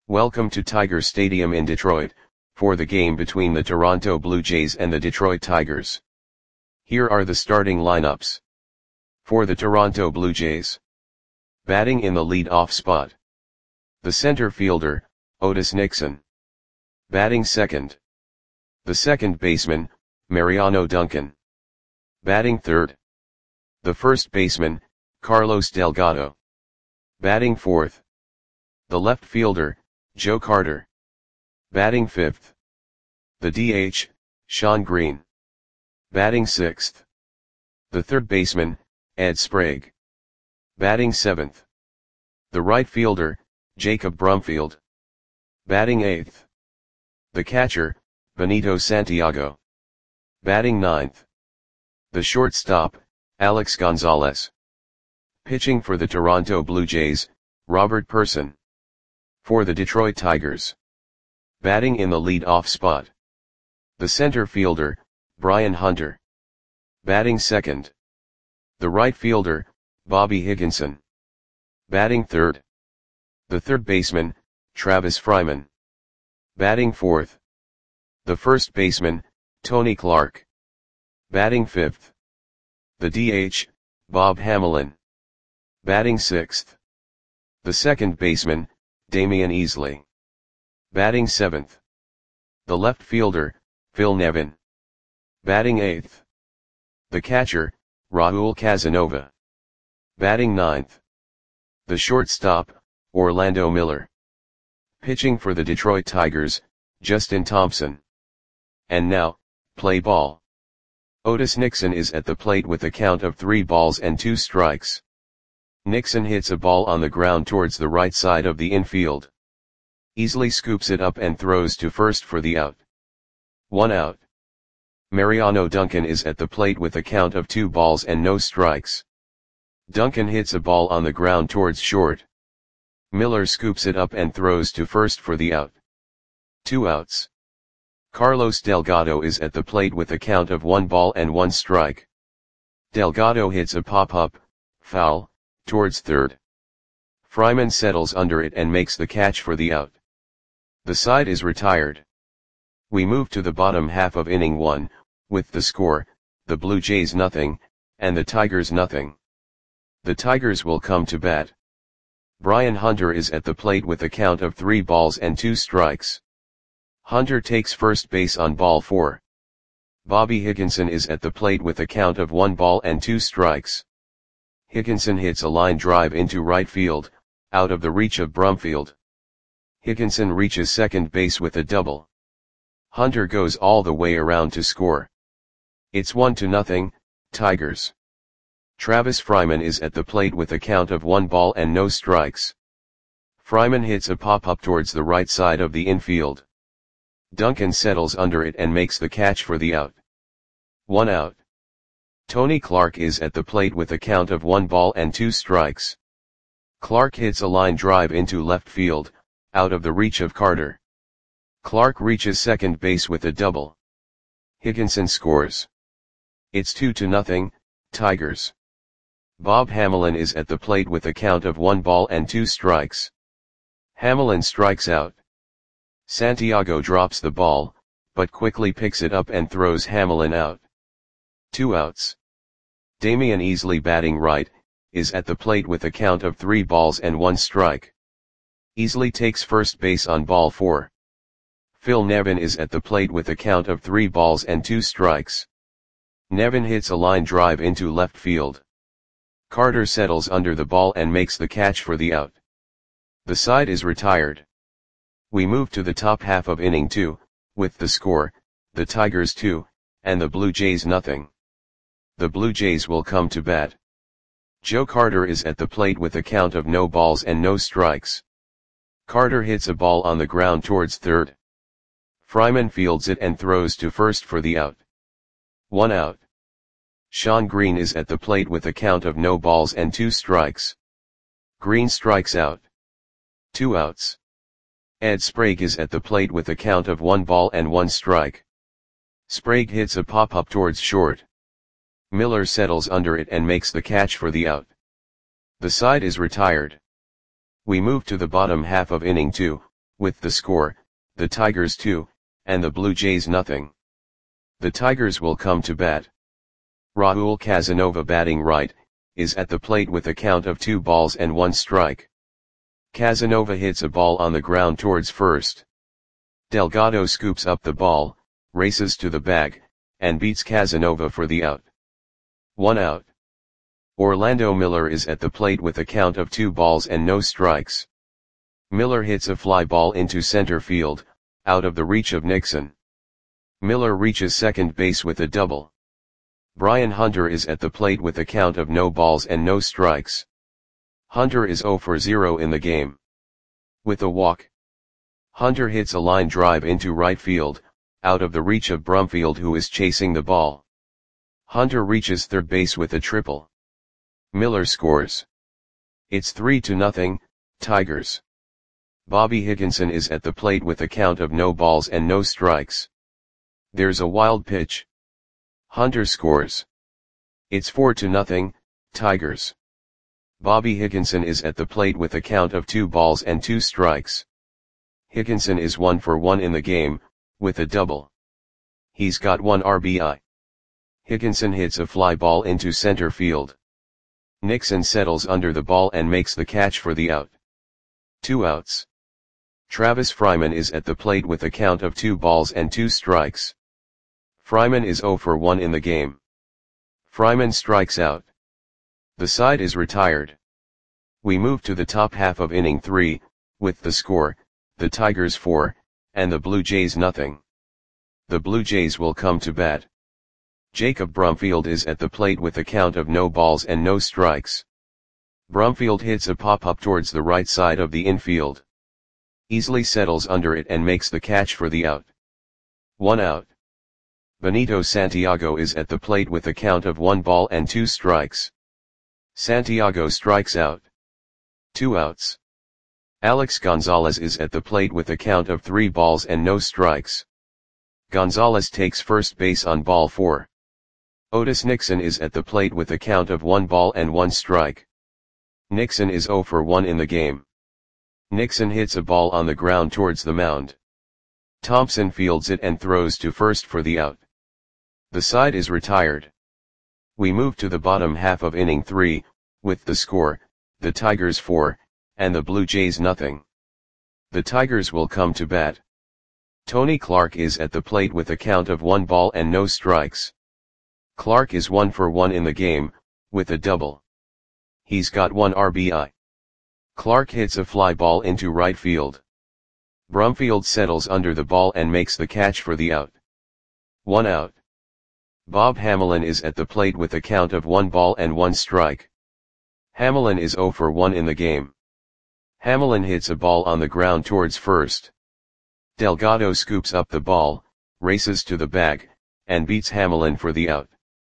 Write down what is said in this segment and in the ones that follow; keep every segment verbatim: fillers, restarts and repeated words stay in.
Welcome to Tiger Stadium in Detroit, for the game between the Toronto Blue Jays and the Detroit Tigers. Here are the starting lineups. For the Toronto Blue Jays. Batting in the lead-off spot. The center fielder, Otis Nixon. Batting second. The second baseman, Mariano Duncan. Batting third. The first baseman, Carlos Delgado. Batting fourth. The left fielder, Joe Carter. Batting fifth. The D H, Shawn Green. Batting sixth. The third baseman, Ed Sprague. Batting seventh. The right fielder, Jacob Brumfield. Batting eighth. The catcher, Benito Santiago. Batting ninth. The shortstop, Alex Gonzalez. Pitching for the Toronto Blue Jays, Robert Pursson. For the Detroit Tigers. Batting in the lead-off spot. The center fielder, Brian Hunter. Batting second. The right fielder, Bobby Higginson. Batting third. The third baseman, Travis Fryman. Batting fourth. The first baseman, Tony Clark. Batting fifth. The D H, Bob Hamelin. Batting sixth. The second baseman, Damian Easley. Batting seventh. The left fielder, Phil Nevin. Batting eighth. The catcher, Raul Casanova. Batting ninth. The shortstop, Orlando Miller. Pitching for the Detroit Tigers, Justin Thompson. And now, play ball. Otis Nixon is at the plate with a count of three balls and two strikes. Nixon hits a ball on the ground towards the right side of the infield. Easley scoops it up and throws to first for the out. One out. Mariano Duncan is at the plate with a count of two balls and no strikes. Duncan hits a ball on the ground towards short. Miller scoops it up and throws to first for the out. Two outs. Carlos Delgado is at the plate with a count of one ball and one strike. Delgado hits a pop-up, foul, towards third. Fryman settles under it and makes the catch for the out. The side is retired. We move to the bottom half of inning one, with the score, the Blue Jays nothing, and the Tigers nothing. The Tigers will come to bat. Brian Hunter is at the plate with a count of three balls and two strikes. Hunter takes first base on ball four. Bobby Higginson is at the plate with a count of one ball and two strikes. Higginson hits a line drive into right field, out of the reach of Brumfield. Higginson reaches second base with a double. Hunter goes all the way around to score. It's one to nothing, Tigers. Travis Fryman is at the plate with a count of one ball and no strikes. Fryman hits a pop-up towards the right side of the infield. Duncan settles under it and makes the catch for the out. One out. Tony Clark is at the plate with a count of one ball and two strikes. Clark hits a line drive into left field, out of the reach of Carter. Clark reaches second base with a double. Higginson scores. It's two to nothing, Tigers. Bob Hamelin is at the plate with a count of one ball and two strikes. Hamelin strikes out. Santiago drops the ball, but quickly picks it up and throws Hamelin out. Two outs. Damian Easley, batting right, is at the plate with a count of three balls and one strike. Easley takes first base on ball four. Phil Nevin is at the plate with a count of three balls and two strikes. Nevin hits a line drive into left field. Carter settles under the ball and makes the catch for the out. The side is retired. We move to the top half of inning two, with the score, the Tigers two, and the Blue Jays nothing. The Blue Jays will come to bat. Joe Carter is at the plate with a count of no balls and no strikes. Carter hits a ball on the ground towards third. Fryman fields it and throws to first for the out. One out. Shawn Green is at the plate with a count of no balls and two strikes. Green strikes out. Two outs. Ed Sprague is at the plate with a count of one ball and one strike. Sprague hits a pop-up towards short. Miller settles under it and makes the catch for the out. The side is retired. We move to the bottom half of inning two, with the score, the Tigers two, and the Blue Jays nothing. The Tigers will come to bat. Raul Casanova batting right, is at the plate with a count of two balls and one strike. Casanova hits a ball on the ground towards first. Delgado scoops up the ball, races to the bag, and beats Casanova for the out. One out. Orlando Miller is at the plate with a count of two balls and no strikes. Miller hits a fly ball into center field, out of the reach of Nixon. Miller reaches second base with a double. Brian Hunter is at the plate with a count of no balls and no strikes. Hunter is zero for zero in the game. With a walk. Hunter hits a line drive into right field, out of the reach of Brumfield, who is chasing the ball. Hunter reaches third base with a triple. Miller scores. It's three to nothing, Tigers. Bobby Higginson is at the plate with a count of no balls and no strikes. There's a wild pitch. Hunter scores. It's four to nothing, Tigers. Bobby Higginson is at the plate with a count of two balls and two strikes. Higginson is one for one in the game, with a double. He's got one R B I. Higginson hits a fly ball into center field. Nixon settles under the ball and makes the catch for the out. Two outs. Travis Fryman is at the plate with a count of two balls and two strikes. Fryman is zero for one in the game. Fryman strikes out. The side is retired. We move to the top half of inning three, with the score, the Tigers four, and the Blue Jays nothing. The Blue Jays will come to bat. Jacob Brumfield is at the plate with a count of no balls and no strikes. Brumfield hits a pop-up towards the right side of the infield. Easily settles under it and makes the catch for the out. One out. Benito Santiago is at the plate with a count of one ball and two strikes. Santiago strikes out. Two outs. Alex Gonzalez is at the plate with a count of three balls and no strikes. Gonzalez takes first base on ball four. Otis Nixon is at the plate with a count of one ball and one strike. Nixon is zero for one in the game. Nixon hits a ball on the ground towards the mound. Thompson fields it and throws to first for the out. The side is retired. We move to the bottom half of inning three, with the score, the Tigers four, and the Blue Jays nothing. The Tigers will come to bat. Tony Clark is at the plate with a count of one ball and no strikes. Clark is one for one in the game, with a double. He's got one R B I. Clark hits a fly ball into right field. Brumfield settles under the ball and makes the catch for the out. One out. Bob Hamelin is at the plate with a count of one ball and one strike. Hamelin is zero for one in the game. Hamelin hits a ball on the ground towards first. Delgado scoops up the ball, races to the bag, and beats Hamelin for the out.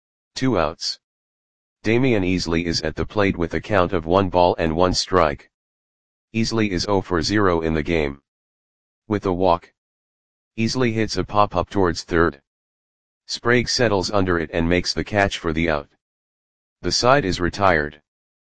Two outs. Damian Easley is at the plate with a count of one ball and one strike. Easley is zero for zero in the game. With a walk. Easley hits a pop-up towards third. Sprague settles under it and makes the catch for the out. The side is retired.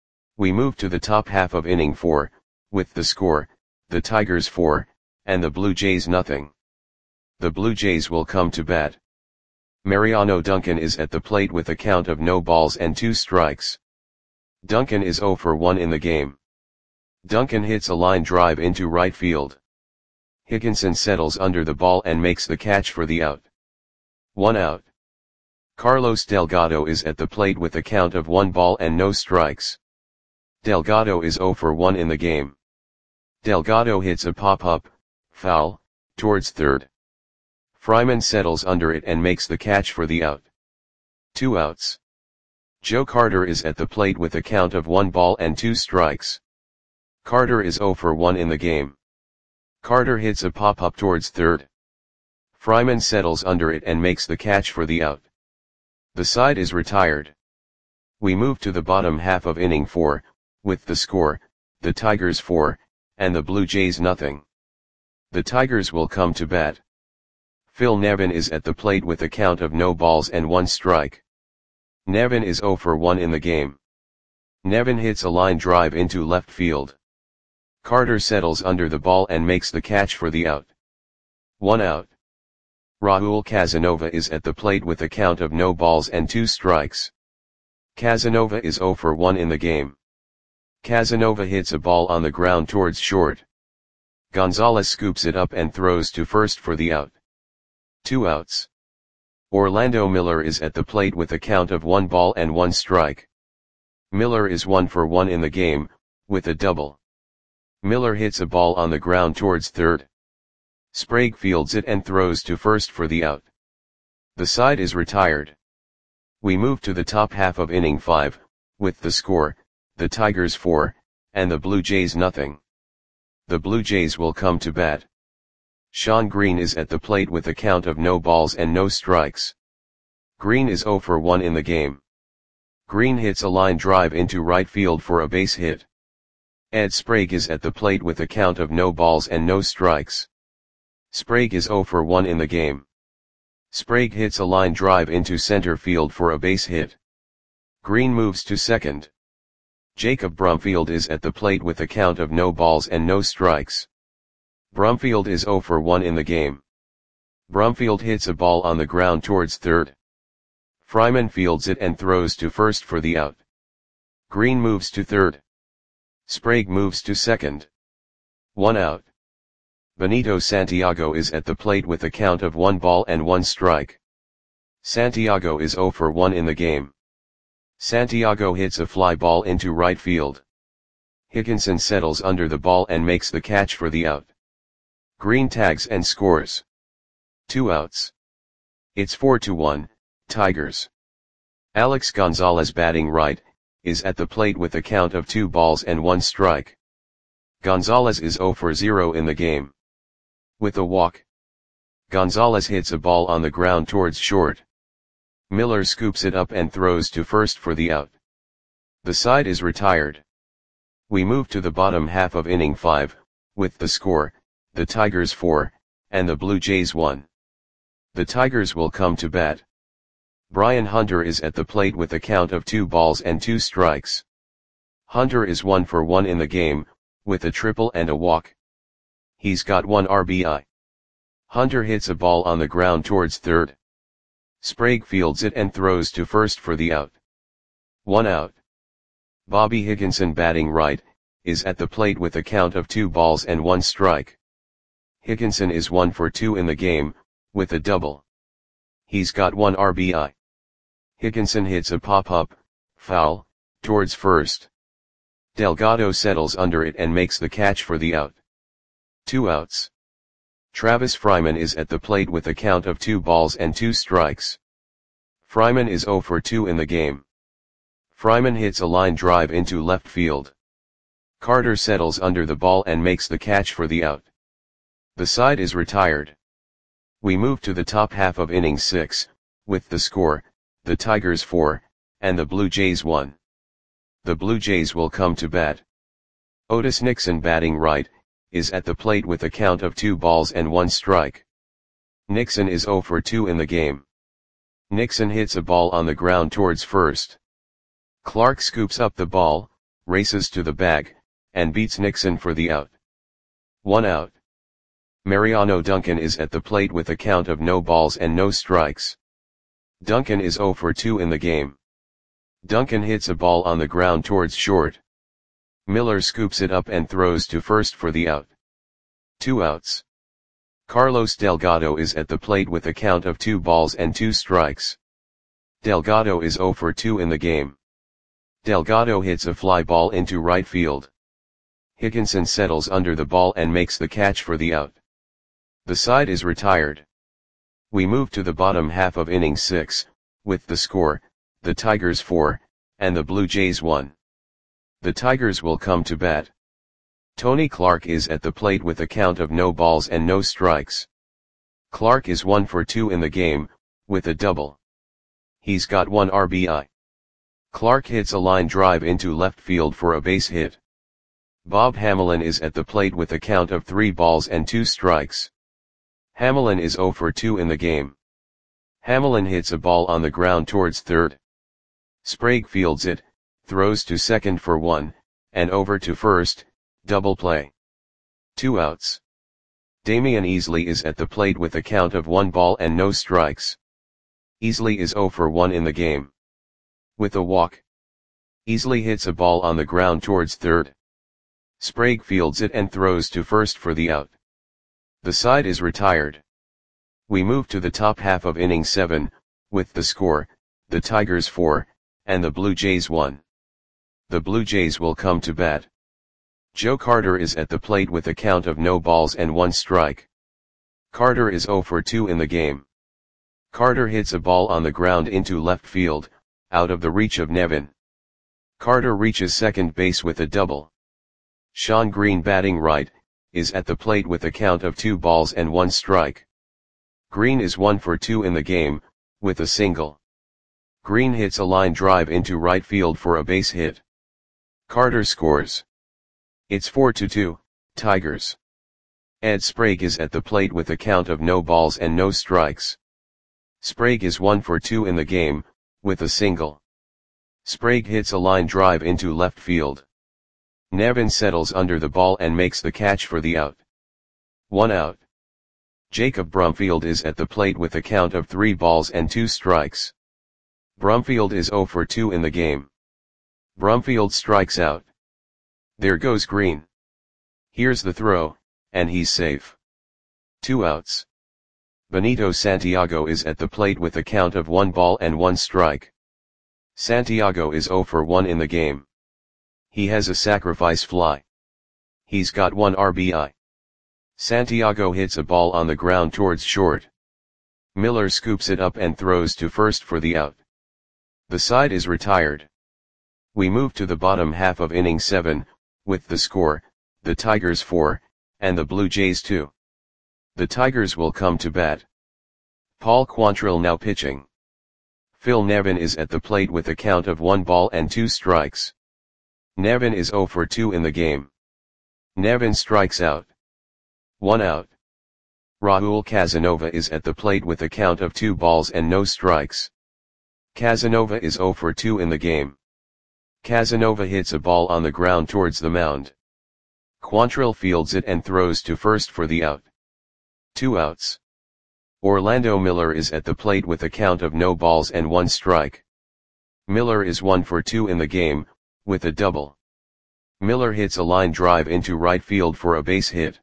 We move to the top half of inning four, with the score, the Tigers four, and the Blue Jays nothing. The Blue Jays will come to bat. Mariano Duncan is at the plate with a count of no balls and two strikes. Duncan is zero for one in the game. Duncan hits a line drive into right field. Higginson settles under the ball and makes the catch for the out. One out. Carlos Delgado is at the plate with a count of one ball and no strikes. Delgado is zero for one in the game. Delgado hits a pop-up, foul, towards third. Fryman settles under it and makes the catch for the out. Two outs. Joe Carter is at the plate with a count of one ball and two strikes. Carter is zero for one in the game. Carter hits a pop-up towards third. Fryman settles under it and makes the catch for the out. The side is retired. We move to the bottom half of inning four, with the score, the Tigers four, and the Blue Jays nothing. The Tigers will come to bat. Phil Nevin is at the plate with a count of no balls and one strike. Nevin is zero for one in the game. Nevin hits a line drive into left field. Carter settles under the ball and makes the catch for the out. One out. Raul Casanova is at the plate with a count of no balls and two strikes. Casanova is zero for one in the game. Casanova hits a ball on the ground towards short. Gonzalez scoops it up and throws to first for the out. Two outs. Orlando Miller is at the plate with a count of one ball and one strike. Miller is one for one in the game, with a double. Miller hits a ball on the ground towards third. Sprague fields it and throws to first for the out. The side is retired. We move to the top half of inning five, with the score, the Tigers four, and the Blue Jays nothing. The Blue Jays will come to bat. Shawn Green is at the plate with a count of no balls and no strikes. Green is zero for one in the game. Green hits a line drive into right field for a base hit. Ed Sprague is at the plate with a count of no balls and no strikes. Sprague is zero for one in the game. Sprague hits a line drive into center field for a base hit. Green moves to second. Jacob Brumfield is at the plate with a count of no balls and no strikes. Brumfield is zero for one in the game. Brumfield hits a ball on the ground towards third. Fryman fields it and throws to first for the out. Green moves to third. Sprague moves to second. One out. Benito Santiago is at the plate with a count of one ball and one strike. Santiago is zero for one in the game. Santiago hits a fly ball into right field. Higginson settles under the ball and makes the catch for the out. Green tags and scores. Two outs. It's four to one, Tigers. Alex Gonzalez, batting right, is at the plate with a count of two balls and one strike. Gonzalez is zero for zero in the game. With a walk. Gonzalez hits a ball on the ground towards short. Miller scoops it up and throws to first for the out. The side is retired. We move to the bottom half of inning five, with the score, the Tigers four, and the Blue Jays one. The Tigers will come to bat. Brian Hunter is at the plate with a count of two balls and two strikes. Hunter is one for one in the game, with a triple and a walk. He's got one R B I. Hunter hits a ball on the ground towards third. Sprague fields it and throws to first for the out. One out. Bobby Higginson, batting right, is at the plate with a count of two balls and one strike. Higginson is one for two in the game, with a double. He's got one R B I. Higginson hits a pop-up, foul, towards first. Delgado settles under it and makes the catch for the out. Two outs. Travis Fryman is at the plate with a count of two balls and two strikes. Fryman is zero for two in the game. Fryman hits a line drive into left field. Carter settles under the ball and makes the catch for the out. The side is retired. We move to the top half of inning six, with the score, the Tigers four, and the Blue Jays one. The Blue Jays will come to bat. Otis Nixon, batting right, is at the plate with a count of two balls and one strike. Nixon is zero for two in the game. Nixon hits a ball on the ground towards first. Clark scoops up the ball, races to the bag, and beats Nixon for the out. One out. Mariano Duncan is at the plate with a count of no balls and no strikes. Duncan is zero for two in the game. Duncan hits a ball on the ground towards short. Miller scoops it up and throws to first for the out. Two outs. Carlos Delgado is at the plate with a count of two balls and two strikes. Delgado is zero for two in the game. Delgado hits a fly ball into right field. Higginson settles under the ball and makes the catch for the out. The side is retired. We move to the bottom half of inning six, with the score, the Tigers four, and the Blue Jays one. The Tigers will come to bat. Tony Clark is at the plate with a count of no balls and no strikes. Clark is one for two in the game, with a double. He's got one R B I. Clark hits a line drive into left field for a base hit. Bob Hamelin is at the plate with a count of three balls and two strikes. Hamelin is zero for two in the game. Hamelin hits a ball on the ground towards third. Sprague fields it, throws to second for one, and over to first, double play. Two outs. Damian Easley is at the plate with a count of one ball and no strikes. Easley is zero for one in the game. With a walk. Easley hits a ball on the ground towards third. Sprague fields it and throws to first for the out. The side is retired. We move to the top half of inning seven, with the score, the Tigers four, and the Blue Jays one. The Blue Jays will come to bat. Joe Carter is at the plate with a count of no balls and one strike. Carter is zero for two in the game. Carter hits a ball on the ground into left field, out of the reach of Nevin. Carter reaches second base with a double. Sean Green, batting right, is at the plate with a count of two balls and one strike. Green is one for two in the game, with a single. Green hits a line drive into right field for a base hit. Carter scores. It's four to two, Tigers. Ed Sprague is at the plate with a count of no balls and no strikes. Sprague is one for two in the game, with a single. Sprague hits a line drive into left field. Nevin settles under the ball and makes the catch for the out. One out. Jacob Brumfield is at the plate with a count of three balls and two strikes. Brumfield is zero for two in the game. Brumfield strikes out. There goes Green. Here's the throw, and he's safe. Two outs. Benito Santiago is at the plate with a count of one ball and one strike. Santiago is zero for one in the game. He has a sacrifice fly. He's got one R B I. Santiago hits a ball on the ground towards short. Miller scoops it up and throws to first for the out. The side is retired. We move to the bottom half of inning seven, with the score, the Tigers four, and the Blue Jays two. The Tigers will come to bat. Paul Quantrill now pitching. Phil Nevin is at the plate with a count of one ball and two strikes. Nevin is zero for two in the game. Nevin strikes out. One out. Raul Casanova is at the plate with a count of two balls and no strikes. Casanova is zero for two in the game. Casanova hits a ball on the ground towards the mound. Quantrill fields it and throws to first for the out. Two outs. Orlando Miller is at the plate with a count of no balls and one strike. Miller is one for two in the game, with a double. Miller hits a line drive into right field for a base hit.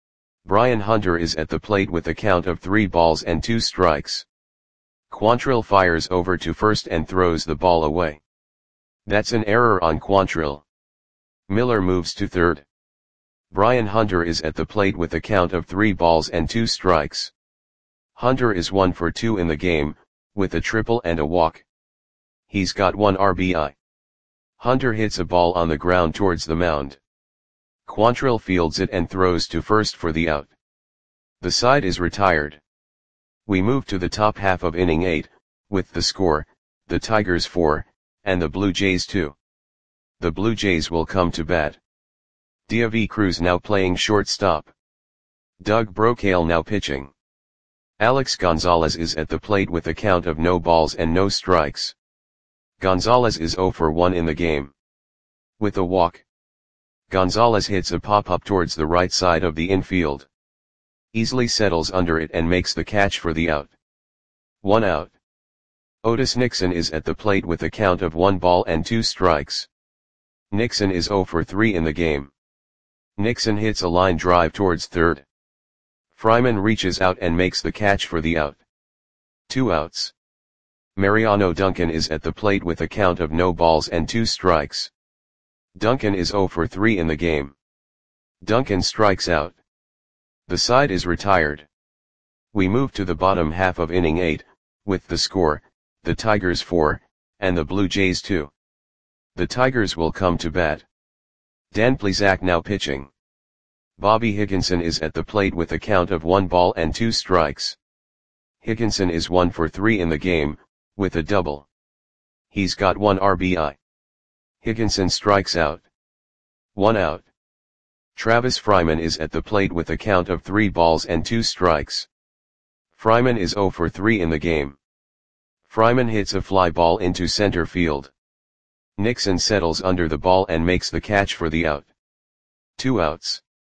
Brian Hunter is at the plate with a count of three balls and two strikes. Quantrill fires over to first and throws the ball away. That's an error on Quantrill. Miller moves to third. Brian Hunter is at the plate with a count of three balls and two strikes. Hunter is one for two in the game, with a triple and a walk. He's got one R B I. Hunter hits a ball on the ground towards the mound. Quantrill fields it and throws to first for the out. The side is retired. We move to the top half of inning eight, with the score, the Tigers four, and the Blue Jays two. The Blue Jays will come to bat. Diavi Cruz now playing shortstop. Doug Brocail now pitching. Alex Gonzalez is at the plate with a count of no balls and no strikes. Gonzalez is zero for one in the game. With a walk. Gonzalez hits a pop-up towards the right side of the infield. Easley settles under it and makes the catch for the out. One out. Otis Nixon is at the plate with a count of one ball and two strikes. Nixon is zero for three in the game. Nixon hits a line drive towards third. Fryman reaches out and makes the catch for the out. Two outs. Mariano Duncan is at the plate with a count of no balls and two strikes. Duncan is zero for three in the game. Duncan strikes out. The side is retired. We move to the bottom half of inning eight, with the score, the Tigers four, and the Blue Jays two. The Tigers will come to bat. Dan Plesac now pitching. Bobby Higginson is at the plate with a count of one ball and two strikes. Higginson is one for three in the game, with a double. He's got one R B I. Higginson strikes out. One out. Travis Fryman is at the plate with a count of three balls and two strikes. Fryman is zero for three in the game. Fryman hits a fly ball into center field. Nixon settles under the ball and makes the catch for the out. Two outs.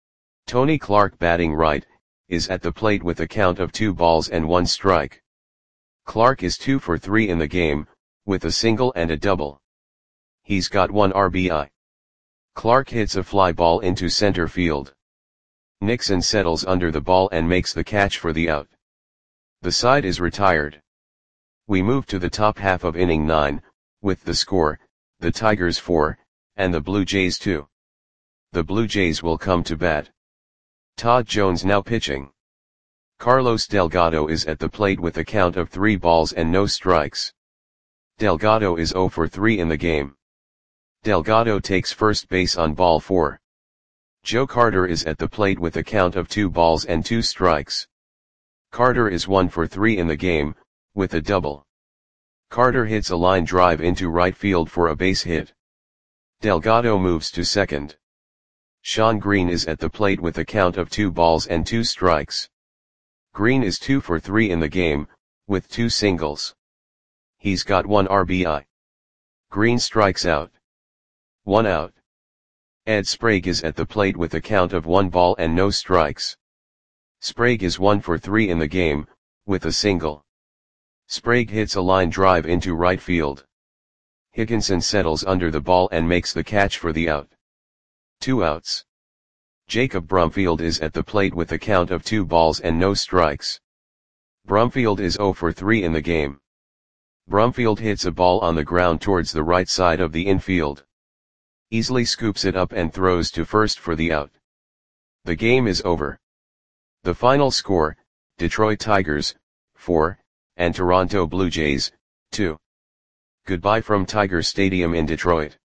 Tony Clark, batting right, is at the plate with a count of two balls and one strike. Clark is two for three in the game, with a single and a double. He's got one R B I. Clark hits a fly ball into center field. Nixon settles under the ball and makes the catch for the out. The side is retired. We move to the top half of inning nine, with the score, the Tigers four, and the Blue Jays two. The Blue Jays will come to bat. Todd Jones now pitching. Carlos Delgado is at the plate with a count of three balls and no strikes. Delgado is zero for three in the game. Delgado takes first base on ball four. Joe Carter is at the plate with a count of two balls and two strikes. Carter is one for three in the game, with a double. Carter hits a line drive into right field for a base hit. Delgado moves to second. Sean Green is at the plate with a count of two balls and two strikes. Green is two for three in the game, with two singles. He's got one R B I. Green strikes out. One out. Ed Sprague is at the plate with a count of one ball and no strikes. Sprague is one for three in the game, with a single. Sprague hits a line drive into right field. Higginson settles under the ball and makes the catch for the out. Two outs. Jacob Brumfield is at the plate with a count of two balls and no strikes. Brumfield is zero for three in the game. Brumfield hits a ball on the ground towards the right side of the infield. Easily scoops it up and throws to first for the out. The game is over. The final score, Detroit Tigers, four, and Toronto Blue Jays, two. Goodbye from Tiger Stadium in Detroit.